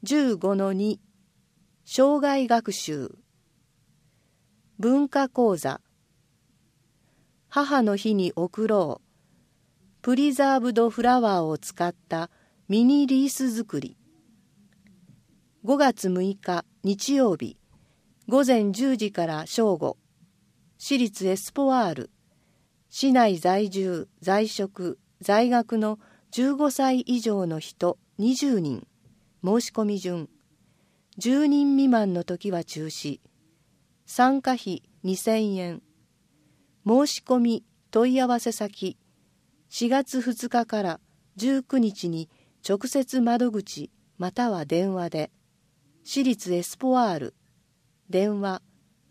15-2生涯学習文化講座母の日に贈ろうプリザーブドフラワーを使ったミニリース作り5月6日日曜日午前10時から正午私立エスポワール市内在住在職在学の15歳以上の人20人申し込み順10人未満の時は中止参加費2000円申し込み問い合わせ先4月2日から19日に直接窓口または電話で私立エスポワール電話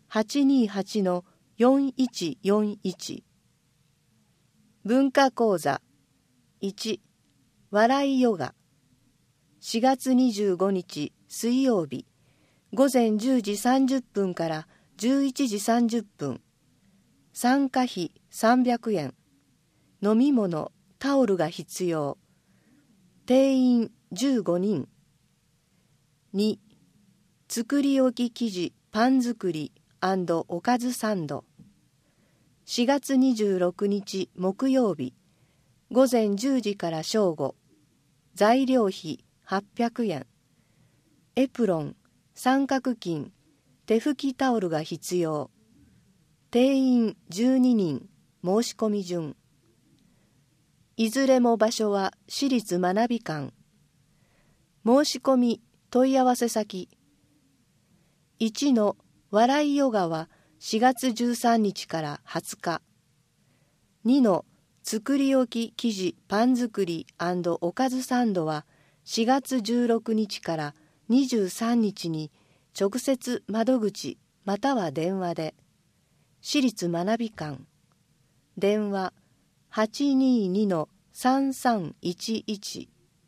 828-4141 文化講座1笑いヨガ4月25日水曜日午前10時30分から11時30分参加費300円飲み物タオルが必要定員15人2作り置き生地パン作り&おかずサンド4月26日木曜日午前10時から正午材料費800円エプロン三角巾手拭きタオルが必要定員12人申し込み順いずれも場所は私立学び館申し込み問い合わせ先1の笑いヨガは4月13日から20日2の作り置き生地パン作り&おかずサンドは4月16日から23日に直接窓口または電話で私立学び館電話 822-3311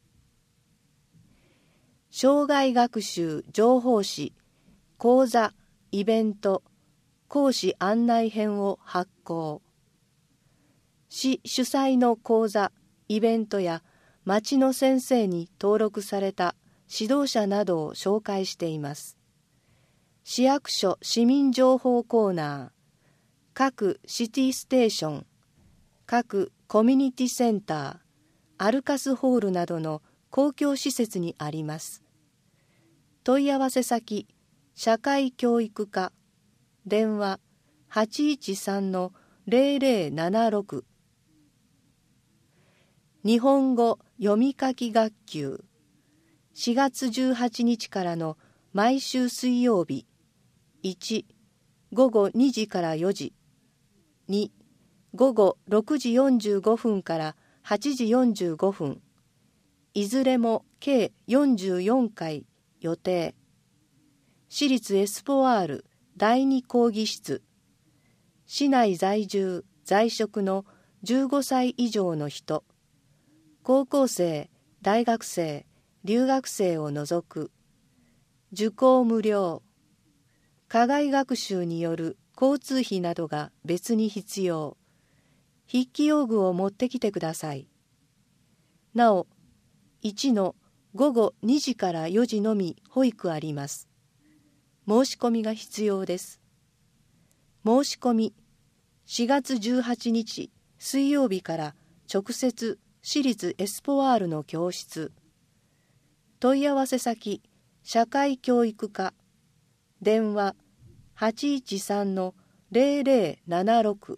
生涯学習情報誌講座イベント講師案内編を発行市主催の講座イベントや町の先生に登録された指導者などを紹介しています市役所市民情報コーナー各シティステーション各コミュニティセンターアルカスホールなどの公共施設にあります問い合わせ先社会教育課電話 813-0076 日本語読み書き学級4月18日からの毎週水曜日1午後2時から4時2午後6時45分から8時45分いずれも計44回予定私立エスポワール第2講義室市内在住在職の15歳以上の人高校生大学生留学生を除く受講無料課外学習による交通費などが別に必要筆記用具を持ってきてくださいなお1の午後2時から4時のみ保育あります申し込みが必要です申し込み4月18日水曜日から直接私立エスポワールの教室問い合わせ先社会教育課電話 813-0076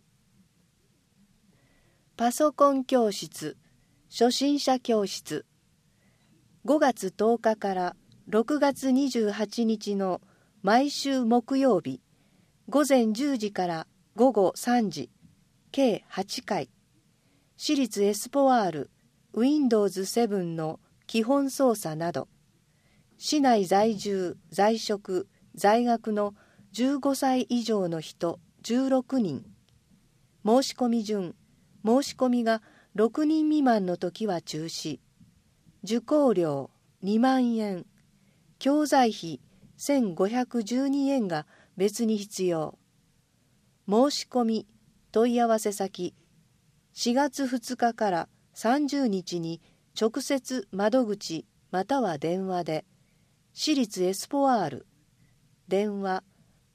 パソコン教室初心者教室5月10日から6月28日の毎週木曜日午前10時から午後3時計8回私立エスポワール Windows 7の基本操作など市内在住在職在学の15歳以上の人16人申し込み順申し込みが6人未満の時は中止受講料2万円教材費1512円が別に必要申し込み問い合わせ先4月2日から30日に直接窓口または電話で私立エスポワール、電話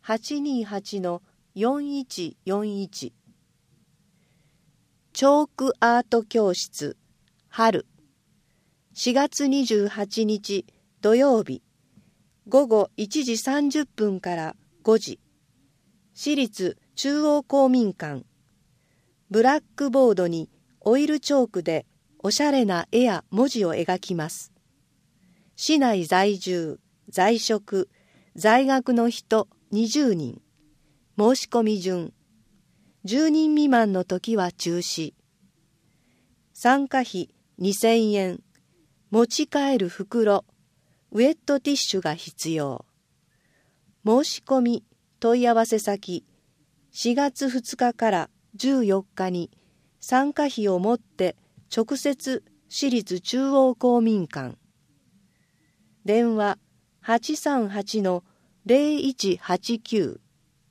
828-4141。チョークアート教室春、4月28日土曜日、午後1時30分から5時、私立中央公民館。ブラックボードにオイルチョークでおしゃれな絵や文字を描きます。市内在住、在職、在学の人20人。申し込み順。10人未満の時は中止。参加費2000円。持ち帰る袋、ウェットティッシュが必要。申し込み、問い合わせ先、4月2日から14日に参加費を持って直接私立中央公民館。電話 838-0189。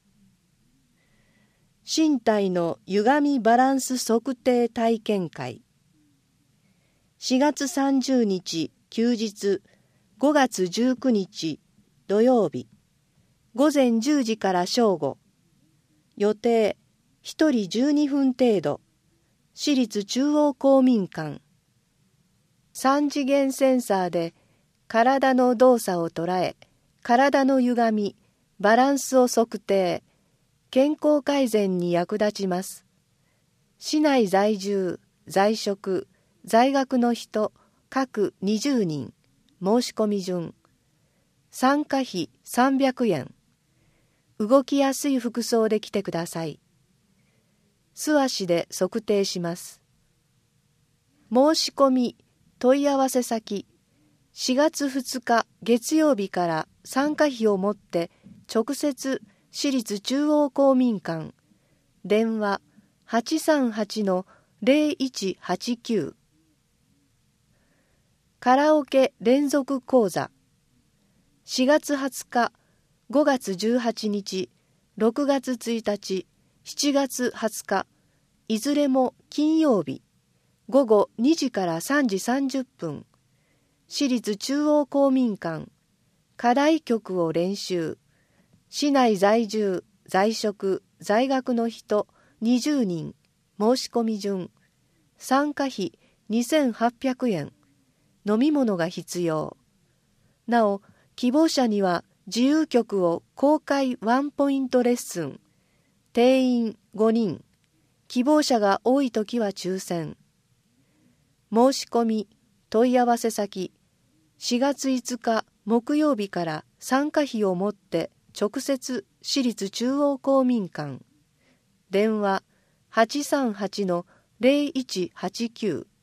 身体の歪みバランス測定体験会。4月30日休日、5月19日土曜日、午前10時から正午。予定1人12分程度。私立中央公民館。3次元センサーで体の動作を捉え、体の歪み、バランスを測定、健康改善に役立ちます。市内在住、在職、在学の人各20人。申し込み順。参加費300円。動きやすい服装で来てください。素足で測定します。申し込み、問い合わせ先、4月2日月曜日から参加費を持って直接私立中央公民館。電話 838-0189。カラオケ連続講座。4月20日、5月18日、6月1日、7月20日、いずれも金曜日、午後2時から3時30分、私立中央公民館、課題曲を練習、市内在住、在職、在学の人20人、申し込み順、参加費2800円、飲み物が必要。なお、希望者には自由曲を公開ワンポイントレッスン。定員5人。希望者が多いときは抽選。申し込み、問い合わせ先、4月5日木曜日から参加費を持って直接私立中央公民館。電話 838-0189。